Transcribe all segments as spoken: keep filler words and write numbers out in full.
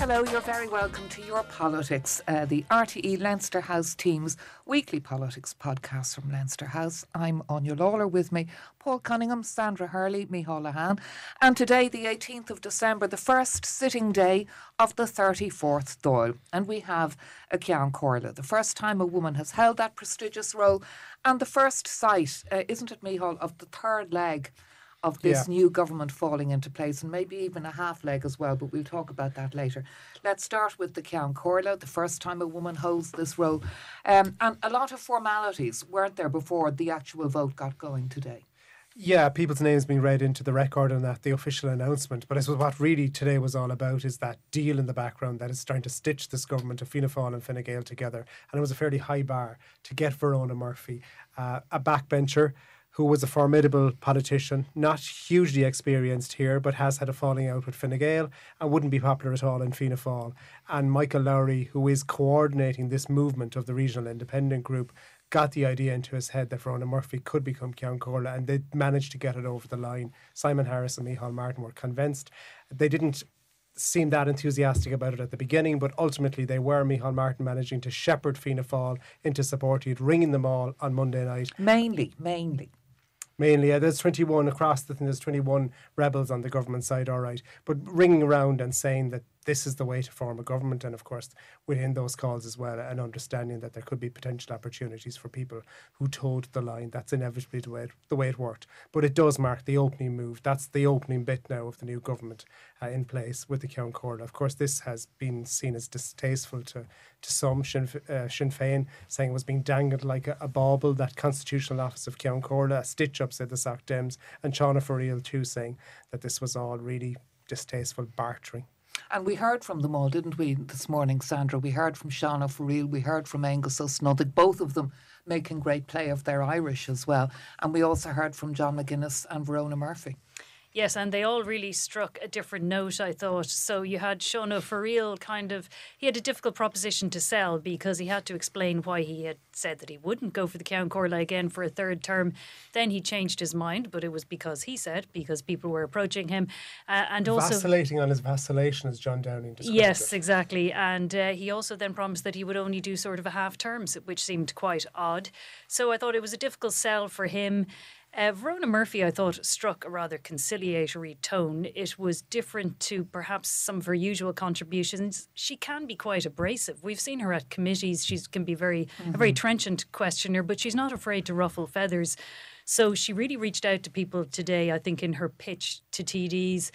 Hello, you're very welcome to Your Politics, uh, the R T E Leinster House team's weekly politics podcast from Leinster House. I'm Anya Lawler, with me Paul Cunningham, Sandra Hurley, Micheál Lehane. And today, the eighteenth of December, the first sitting day of the thirty-fourth Dáil. And we have a Ceann Comhairle, the first time a woman has held that prestigious role, and the first sight, uh, isn't it, Micheál, of the third leg of this yeah. new government falling into place, and maybe even a half leg as well, but we'll talk about that later. Let's start with the Ceann Comhairle, the first time a woman holds this role. Um, and a lot of formalities weren't there before the actual vote got going today. Yeah, people's names being read into the record and that, the official announcement. But I suppose what really today was all about is that deal in the background that is trying to stitch this government of Fianna Fáil and Fine Gael together. And it was a fairly high bar to get Verona Murphy, uh, a backbencher, who was a formidable politician, not hugely experienced here, but has had a falling out with Fine Gael and wouldn't be popular at all in Fianna Fáil. And Michael Lowry, who is coordinating this movement of the regional independent group, got the idea into his head that Verona Murphy could become Ceann Comhairle, and they managed to get it over the line. Simon Harris and Micheál Martin were convinced. They didn't seem that enthusiastic about it at the beginning, but ultimately they were. Micheál Martin managing to shepherd Fianna Fáil into support. He had ringing them all on Monday night. Mainly, mainly. Mainly, yeah, there's twenty-one across the thing, there's twenty-one rebels on the government side, all right. But ringing around and saying that this is the way to form a government, and of course within those calls as well, an understanding that there could be potential opportunities for people who toed the line. That's inevitably the way it, the way it worked. But it does mark the opening move. That's the opening bit now of the new government uh, in place with the Ceann Comhairle. Of course, this has been seen as distasteful to, to some. Sinn, uh, Sinn Féin saying it was being dangled like a, a bauble, that constitutional office of Ceann Comhairle, a stitch-up, said the Soc Dems, and Seána Fariel too, saying that this was all really distasteful bartering. And we heard from them all, didn't we, this morning, Sandra? We heard from Seána Fariel, we heard from Angus O'Snoddick, both of them making great play of their Irish as well. And we also heard from John McGuinness and Verona Murphy. Yes, and they all really struck a different note, I thought. So you had Seána Fariel kind of, he had a difficult proposition to sell because he had to explain why he had said that he wouldn't go for the Ceann Comhairle again for a third term. Then he changed his mind, but it was because he said, because people were approaching him. Uh, and also vacillating on his vacillation, as John Downing described Yes, it. exactly. And uh, he also then promised that he would only do sort of a half term, which seemed quite odd. So I thought it was a difficult sell for him. Uh, Verona Murphy, I thought, struck a rather conciliatory tone. It was different to perhaps some of her usual contributions. She can be quite abrasive. We've seen her at committees. She can be very mm-hmm. a very trenchant questioner, but she's not afraid to ruffle feathers. So she really reached out to people today, I think, in her pitch to T Ds.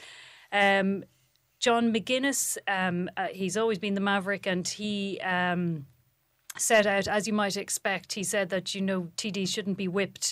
Um, John McGuinness, um, uh, he's always been the maverick, and he um, set out, as you might expect, he said that, you know, T Ds shouldn't be whipped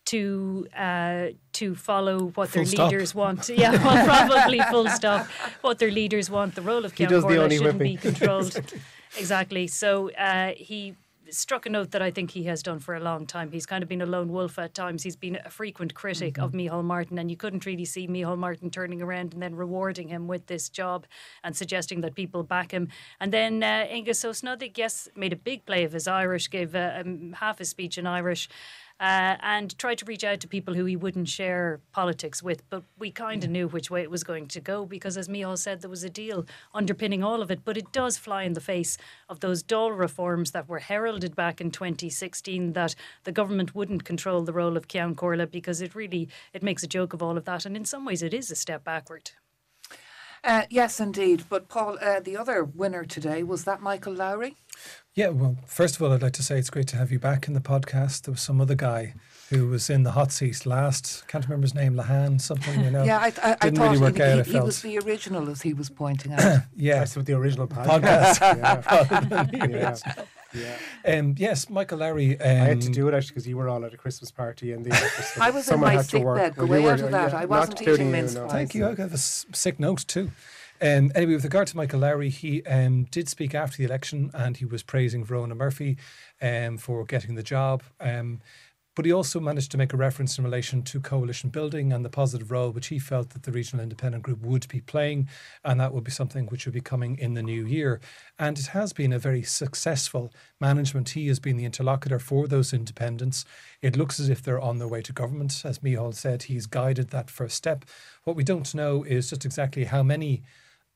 to uh, to follow what full their stop. leaders want. Yeah, well, probably full stop. What their leaders want. The role of Ceann Comhairle shouldn't whipping. be controlled. Exactly. So uh, he struck a note that I think he has done for a long time. He's kind of been a lone wolf at times. He's been a frequent critic mm-hmm. of Micheál Martin, and you couldn't really see Micheál Martin turning around and then rewarding him with this job and suggesting that people back him. And then uh, Angus O'Snoddick, yes, made a big play of his Irish, gave uh, um, half his speech in Irish. Uh, and tried to reach out to people who he wouldn't share politics with. But we kind of knew which way it was going to go because, as Micheál said, there was a deal underpinning all of it. But it does fly in the face of those Dáil reforms that were heralded back in twenty sixteen, that the government wouldn't control the role of Ceann Comhairle, because it really, it makes a joke of all of that. And in some ways it is a step backward. Uh, yes, indeed. But Paul, uh, the other winner today, was that Michael Lowry? Yeah, well, first of all, I'd like to say it's great to have you back in the podcast. There was some other guy who was in the hot seat last, can't remember his name, Lehane, something, you know. Yeah, I, I, I Didn't thought really work he, out, he, I he felt. was the original, as he was pointing out. Yeah. That's with the original podcast. podcast. yeah. yeah. yeah. Um, yes, Michael Lowry. Um, I had to do it actually because you were all at a Christmas party in the office. I was in Someone my had to sick work. bed. Go Well, way you were, out of that. yeah, I not wasn't including eating you, mince no. pies. Thank you. I have a s- sick note too. Um, anyway, with regard to Michael Lowry, he um, did speak after the election and he was praising Verona Murphy um, for getting the job. Um, But he also managed to make a reference in relation to coalition building and the positive role which he felt that the regional independent group would be playing, and that would be something which would be coming in the new year. And it has been a very successful management. He has been the interlocutor for those independents. It looks as if they're on their way to government. As Micheál said, he's guided that first step. What we don't know is just exactly how many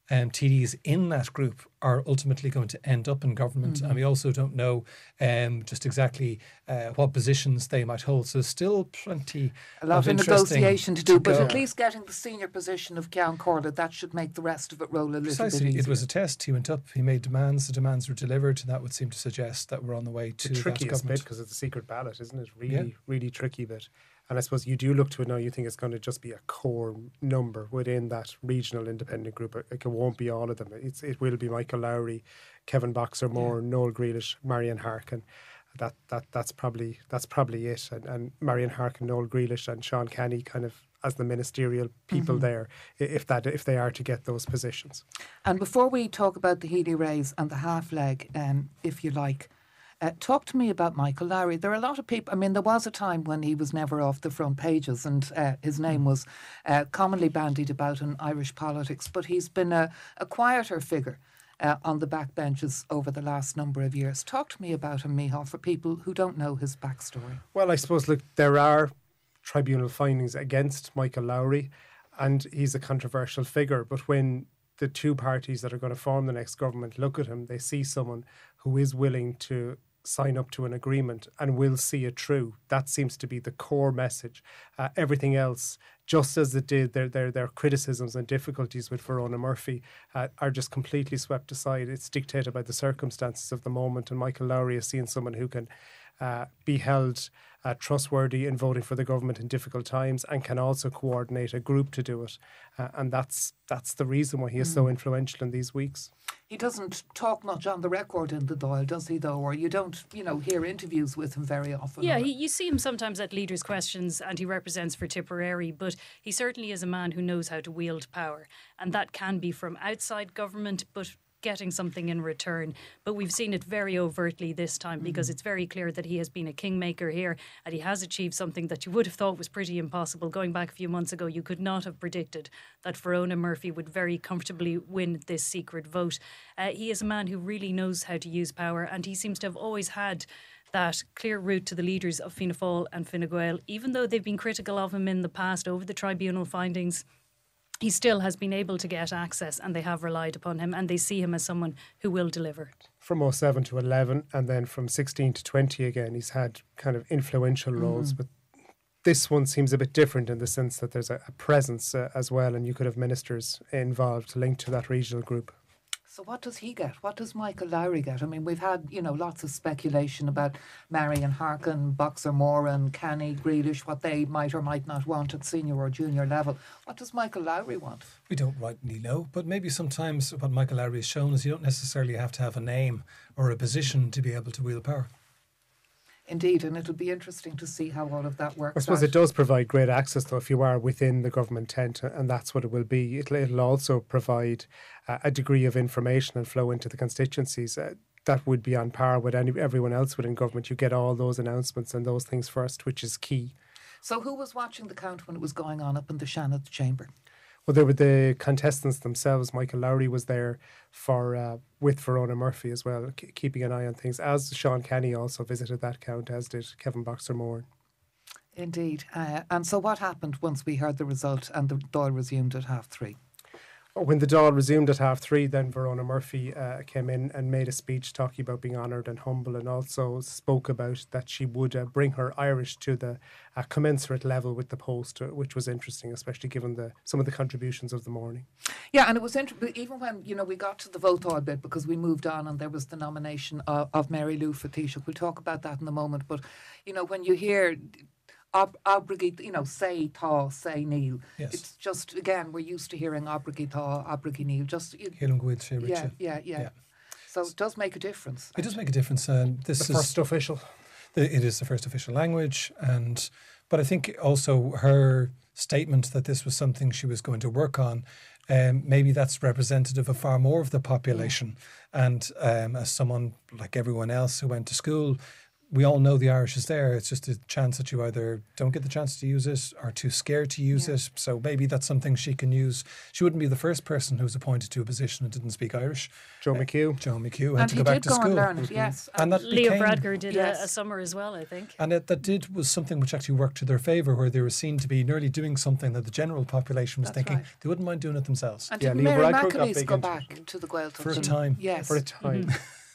um, T Ds in that group are ultimately going to end up in government. Mm-hmm. And we also don't know um, just exactly uh, what positions they might hold. So still plenty A lot of of interesting negotiation to do, to but go. at least getting the senior position of Cian Corlett, that should make the rest of it roll a little Precisely. bit easier. It was a test. He went up, he made demands, the demands were delivered. That would seem to suggest that we're on the way to The that trickiest government. bit, because it's a secret ballot, isn't it? Really, Yeah. really tricky bit. And I suppose you do look to it now, you think it's going to just be a core number within that regional independent group. It, it won't be all of them. It's, it will be Michael Lowry, Kevin Boxer Moore, yeah. Noel Grealish, Marian Harkin. That that that's probably that's probably it. And, and Marian Harkin, Noel Grealish and Sean Kenny kind of as the ministerial people mm-hmm. there, if that if they are to get those positions. And before we talk about the Healy Rays and the half leg, um, if you like, Uh, talk to me about Michael Lowry. There are a lot of people, I mean, there was a time when he was never off the front pages and uh, his name was uh, commonly bandied about in Irish politics, but he's been a, a quieter figure uh, on the backbenches over the last number of years. Talk to me about him, Micheál, for people who don't know his backstory. Well, I suppose, look, there are tribunal findings against Michael Lowry and he's a controversial figure, but when the two parties that are going to form the next government look at him, they see someone who is willing to sign up to an agreement and will see it through. That seems to be the core message. Uh, everything else, just as it did, their their their criticisms and difficulties with Verona Murphy uh, are just completely swept aside. It's dictated by the circumstances of the moment, and Michael Lowry is seeing someone who can uh, be held uh, trustworthy in voting for the government in difficult times and can also coordinate a group to do it. Uh, and that's that's the reason why he is mm. so influential in these weeks. He doesn't talk much on the record in the Dáil, does he, though? Or you don't, you know, hear interviews with him very often. Yeah, he, you see him sometimes at leaders' questions and he represents for Tipperary, but he certainly is a man who knows how to wield power. And that can be from outside government, but getting something in return. But we've seen it very overtly this time because mm-hmm. it's very clear that he has been a kingmaker here and he has achieved something that you would have thought was pretty impossible. Going back a few months ago, you could not have predicted that Verona Murphy would very comfortably win this secret vote. Uh, he is a man who really knows how to use power, and he seems to have always had that clear route to the leaders of Fianna Fáil and Fine Gael. Even though they've been critical of him in the past over the tribunal findings, he still has been able to get access and they have relied upon him and they see him as someone who will deliver. From oh seven to eleven and then from sixteen to twenty again, he's had kind of influential roles. Mm. But this one seems a bit different in the sense that there's a, a presence uh, as well, and you could have ministers involved linked to that regional group. So what does he get? What does Michael Lowry get? I mean, we've had, you know, lots of speculation about Marian Harkin, Boxer Moore and Kenny Grealish, what they might or might not want at senior or junior level. What does Michael Lowry want? We don't rightly know, but maybe sometimes what Michael Lowry has shown is you don't necessarily have to have a name or a position to be able to wield power. Indeed, and it'll be interesting to see how all of that works I suppose out. It does provide great access, though, if you are within the government tent, and that's what it will be. It'll, it'll also provide uh, a degree of information and flow into the constituencies uh, that would be on par with any everyone else within government. You get all those announcements and those things first, which is key. So who was watching the count when it was going on up in the Shannon chamber? Well, there were the contestants themselves. Michael Lowry was there for uh, with Verona Murphy as well, k- keeping an eye on things, as Sean Kenny also visited that count, as did Kevin Boxer Moore. Indeed. Uh, and so what happened once we heard the result and the Dáil resumed at half three? When the Dáil resumed at half three, then Verona Murphy uh, came in and made a speech talking about being honoured and humble, and also spoke about that she would uh, bring her Irish to the uh, commensurate level with the post, uh, which was interesting, especially given the some of the contributions of the morning. Yeah, and it was interesting, even when, you know, we got to the vote Dáil bit, because we moved on and there was the nomination of, of Mary Lou for Taoiseach. We'll talk about that in a moment, but, you know, when you hear Ob- Obrigid, you know, say Tá, say Neil. Yes. It's just, again, we're used to hearing Obrigid Tá, Obrigid Neil. Just, you, Helen Gwyd, say yeah, Richard. yeah, yeah, yeah. So it does make a difference. It does make a difference. Um, this The is first official. the, it is the first official language, and but I think also her statement that this was something she was going to work on. Um, maybe that's representative of far more of the population. Yeah. And um, as someone like everyone else who went to school, we all know the Irish is there. It's just a chance that you either don't get the chance to use it or too scared to use Yeah. it. So maybe that's something she can use. She wouldn't be the first person who was appointed to a position and didn't speak Irish. Joe McHugh. Joe McHugh had And to he go back did to go school. and learn it, yes. And that Leo became, Bradker did Yes. a, a summer as well, I think. And it, that did was something which actually worked to their favour, where they were seen to be nearly doing something that the general population was That's thinking right. they wouldn't mind doing it themselves. And Yeah, did Leo Mary Varadkar got McAleese big go into back to the Gaeltacht? For a team? time. Yes. For a time.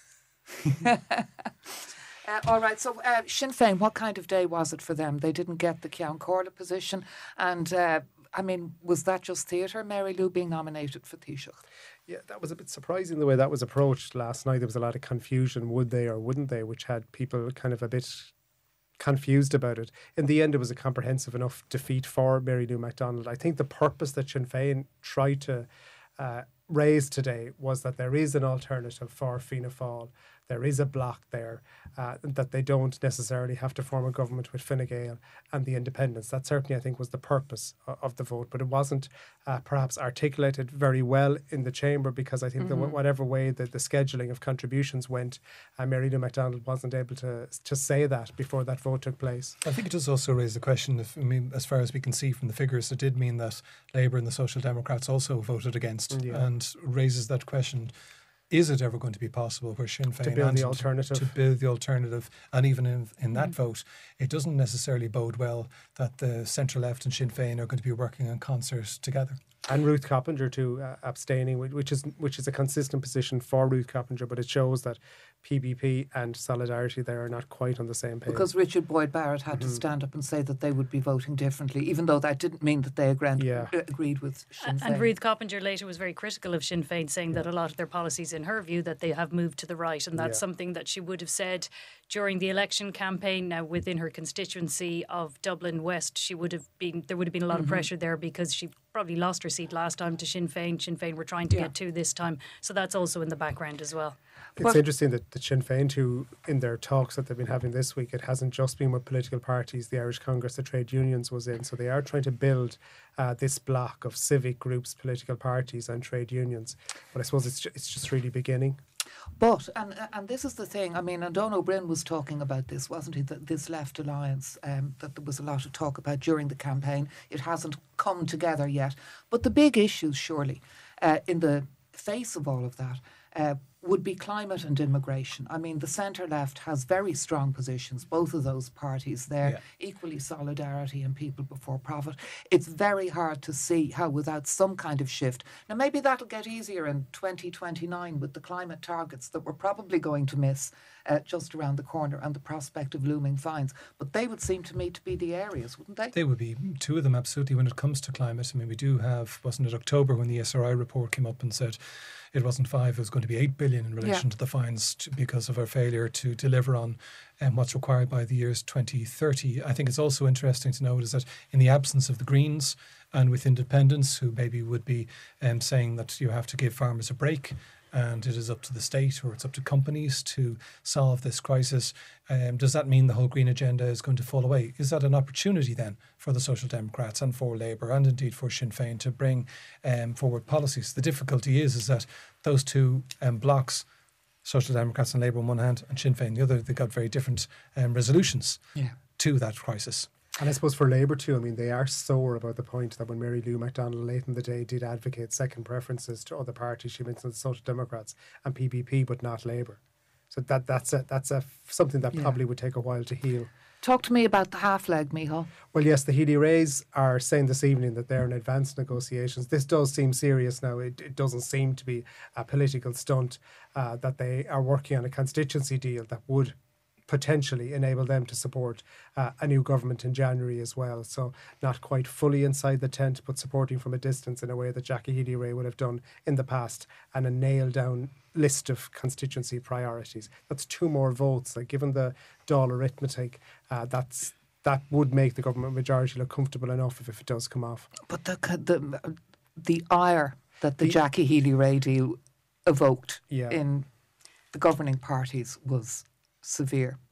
Uh, all right, so uh, Sinn Féin, what kind of day was it for them? They didn't get the Ceann Corla position. And, uh, I mean, was that just theatre, Mary Lou being nominated for Taoiseach? Yeah, that was a bit surprising the way that was approached last night. There was a lot of confusion, would they or wouldn't they, which had people kind of a bit confused about it. In the end, it was a comprehensive enough defeat for Mary Lou MacDonald. I think the purpose that Sinn Féin tried to uh, raise today was that there is an alternative for Fianna Fáil. There is a block there, uh, that they don't necessarily have to form a government with Fine Gael and the independents. That certainly, I think, was the purpose of, of the vote, but it wasn't uh, perhaps articulated very well in the chamber, because I think Mm-hmm. that wh- whatever way that the scheduling of contributions went, uh, Mary Lou MacDonald wasn't able to to say that before that vote took place. I think it does also raise the question, if, I mean, as far as we can see from the figures, it did mean that Labour and the Social Democrats also voted against, Yeah. and raises that question. Is it ever going to be possible where Sinn Féin build and the alternative. to build the alternative, and even in in that vote, it doesn't necessarily bode well that the centre left and Sinn Féin are going to be working in concert together. And Ruth Coppinger too, uh, abstaining, whi- which is which is a consistent position for Ruth Coppinger, but it shows that P B P and Solidarity there are not quite on the same page. Because Richard Boyd Barrett had to stand up and say that they would be voting differently, even though that didn't mean that they agreed, Yeah. uh, agreed with Sinn Féin. And Ruth Coppinger later was very critical of Sinn Féin, saying that a lot of their policies, in her view, that they have moved to the right. And that's Yeah. something that she would have said during the election campaign. Now, within her constituency of Dublin West, she would have been there would have been a lot of pressure there, because she probably lost her seat last time to Sinn Féin. Sinn Féin were trying to Yeah. get two this time. So that's also in the background as well. It's But- interesting that the Sinn Féin too, in their talks that they've been having this week, it hasn't just been with political parties. The Irish Congress, the trade unions was in. So they are trying to build uh, this block of civic groups, political parties and trade unions. But I suppose it's, ju- it's just really beginning. But, and and this is the thing, I mean, and Don O'Brien was talking about this, wasn't he, that this left alliance, um, that there was a lot of talk about during the campaign. It hasn't come together yet. But the big issues, surely, uh, in the face of all of that, uh, would be climate and immigration. I mean, the centre-left has very strong positions, both of those parties there, Yeah. equally Solidarity and People Before Profit. It's very hard to see how without some kind of shift. Now, maybe that'll get easier in twenty twenty-nine with the climate targets that we're probably going to miss uh, just around the corner and the prospect of looming fines. But they would seem to me to be the areas, wouldn't they? They would be two of them, absolutely, when it comes to climate. I mean, we do have, wasn't it October when the S R I report came up and said it wasn't five, it was going to be eight billion in relation Yeah. to the fines to, because of our failure to deliver on um, what's required by the years twenty thirty. I think it's also interesting to note is that in the absence of the Greens and with independents who maybe would be um, saying that you have to give farmers a break, and it is up to the state or it's up to companies to solve this crisis. Um, does that mean the whole green agenda is going to fall away? Is that an opportunity then for the Social Democrats and for Labour and indeed for Sinn Féin to bring um, forward policies? The difficulty is is that those two um, blocks, Social Democrats and Labour on one hand and Sinn Féin on the other, they got very different um, resolutions Yeah. to that crisis. And I suppose for Labour too, I mean, they are sore about the point that when Mary Lou MacDonald late in the day did advocate second preferences to other parties, she mentioned the Social Democrats and P B P, but not Labour. So that that's a that's a something that Yeah. probably would take a while to heal. Talk to me about the half leg, Michal. Well, yes, the Healy Rays are saying this evening that they're in advanced negotiations. This does seem serious now. It, it doesn't seem to be a political stunt, uh, that they are working on a constituency deal that would potentially enable them to support uh, a new government in January as well. So not quite fully inside the tent, but supporting from a distance in a way that Jackie Healy-Rae would have done in the past, and a nailed down list of constituency priorities. That's two more votes. Like, given the Dáil arithmetic, uh, that's that would make the government majority look comfortable enough if, if it does come off. But the the the ire that the, The- Jackie Healy-Rae deal evoked Yeah. in the governing parties was severe.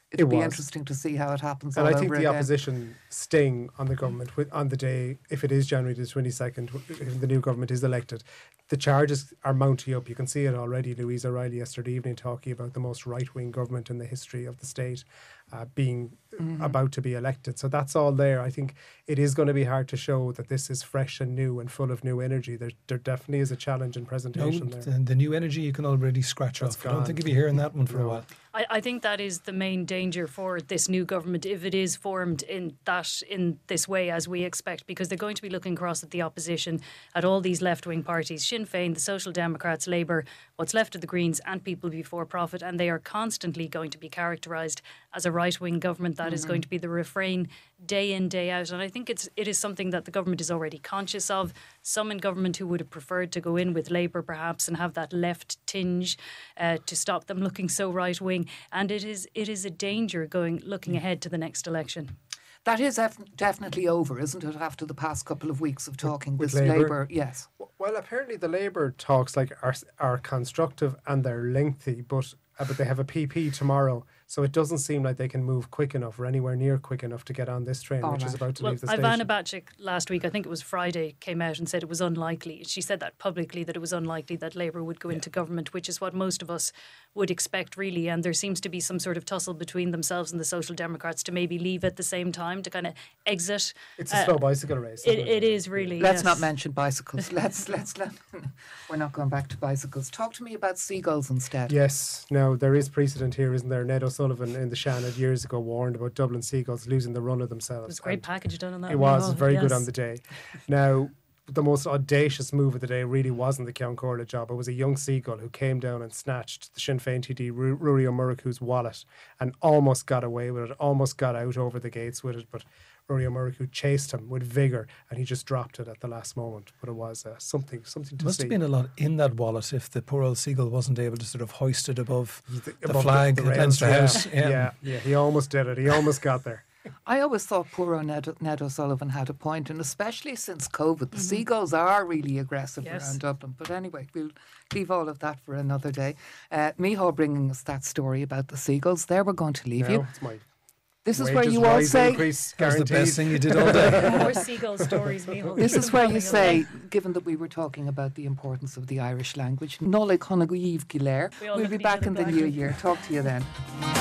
it'll It be was. interesting to see how it happens And all I think over the again. opposition sting on the government with, on the day, if it is January the twenty-second, if the new government is elected, the charges are mounting up. You can see it already. Louise O'Reilly yesterday evening talking about the most right-wing government in the history of the state uh, being Mm-hmm. about to be elected. So that's all there. I think it is going to be hard to show that this is fresh and new and full of new energy. There, there definitely is a challenge in No, presentation there. the, the new energy you can already scratch That's off. I don't gone. think you'll be hearing that one for a No. while. I, I think that is the main danger for this new government if it is formed in that in this way as we expect, because they're going to be looking across at the opposition, at all these left-wing parties, Sinn Féin, the Social Democrats, Labour, what's left of the Greens and People Before Profit, and they are constantly going to be characterised as a right-wing government. That mm-hmm. is going to be the refrain day in, day out. And I think it's it is something that the government is already conscious of. Some in government who would have preferred to go in with Labour perhaps and have that left tinge uh, to stop them looking so right-wing. And it is it is a danger going looking ahead to the next election. That is def- definitely over, isn't it, after the past couple of weeks of talking with with, Labour? Labour? Yes. Well, apparently the Labour talks like are are constructive and they're lengthy, but uh, but they have a P P tomorrow, so it doesn't seem like they can move quick enough or anywhere near quick enough to get on this train, All which right. is about to Well, leave the Ivana station. Bacik last week, I think it was Friday, came out and said it was unlikely. She said that publicly, that it was unlikely that Labour would go Yeah. into government, which is what most of us would expect, really. And there seems to be some sort of tussle between themselves and the Social Democrats to maybe leave at the same time, to kind of exit. It's a Uh, slow bicycle race. It, isn't it is really. Let's yes. not mention bicycles. Let's let's let. We're not going back to bicycles. Talk to me about seagulls instead. Yes. Now, there is precedent here, isn't there? Ned O'Sullivan in the Shannon years ago warned about Dublin Seagulls losing the run of themselves. It was a great And package done on that. It was Micheál, very good yes. on the day. Now, the most audacious move of the day really wasn't the Count Corla job. It was a young seagull who came down and snatched the Sinn Féin T D, Ru- Ruairi O'Murricu's wallet, and almost got away with it, almost got out over the gates with it, but Ruairi O'Murricu chased him with vigour and he just dropped it at the last moment. But it was uh, something something to Must see. have been a lot in that wallet if the poor old seagull wasn't able to sort of hoist it above The, the above flag the at rails, Leinster yeah. House. Yeah. Yeah. yeah, he almost did it. He almost got there. I always thought poor old Ned, Ned O'Sullivan had a point, and especially since COVID, the seagulls are really aggressive Yes. around Dublin. But anyway, we'll leave all of that for another day. Uh, Micheál bringing us that story about the seagulls. There we're going to leave Now, you. it's my This is where wages you all rise say... increase That was the best guaranteed. thing you did all day. More seagull stories, Micheál. This Keep is them where coming, you say, okay? given that we were talking about the importance of the Irish language, Nollaig Conagh Gilare. We all We'll look be at each back other in the new blankly. year. Talk to you then.